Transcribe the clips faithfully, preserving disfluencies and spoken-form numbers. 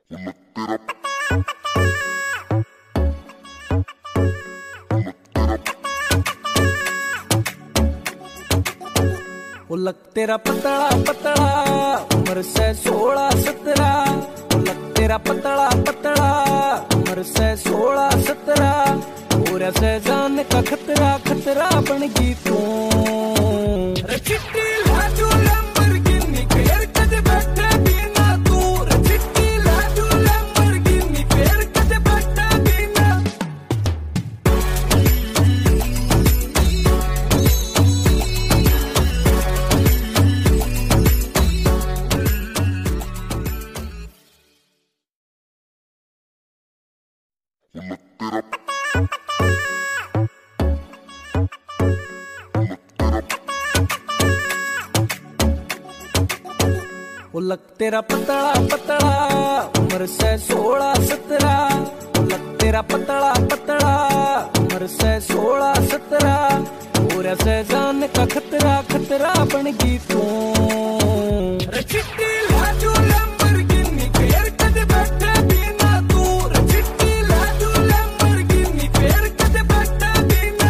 वो लग तेरा पतला पतला उम्र से सोलह सत्रह। वो लग तेरा पतला पतला उम्र से सोलह सत्रह। पूरा से जान का खतरा खतरा बन गई तू। चिट्टी लाजू लैम्बोर्गिनी फेर कदे बैठे बिना तू। चिट्टी लाजू लैम्बोर्गिनी फेर कदे बैठे बिना। वो लग तेरा पतला पतला उम्र से सोलह सत्रह। वो लग तेरा पतला पतला उम्र से सोलह सत्रह। पूरा से जान का खतरा खतरा बन गई तू। चिट्टी लाजू लैम्बोर्गिनी फेर कदे बैठे बिना तू। चिट्टी लाजू लैम्बोर्गिनी फेर कदे बैठे बिना।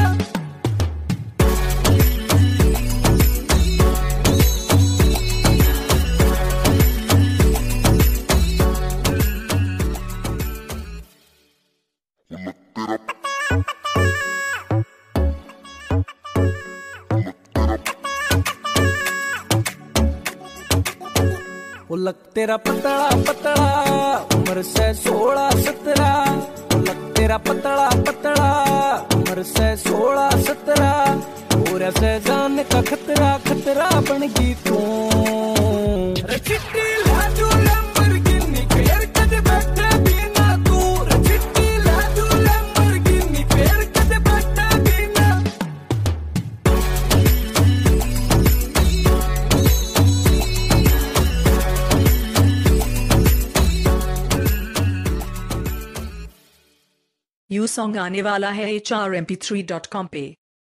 वो लग तेरा पतला पतला उम्र से सोलह सत्रह। वो लग तेरा पतला पतला उम्र से सोलह सत्रह। पूरा से जान का खतरा खतरा बन गई तू। चिट्टी लाजू लैम्बोर्गिनी फेर कदे बैठे बिना तू। चिट्टी लाजू लैम्बोर्गिनी फेर कदे बैठे बिना। यू सॉन्ग आने वाला है H R M P three dot com पे।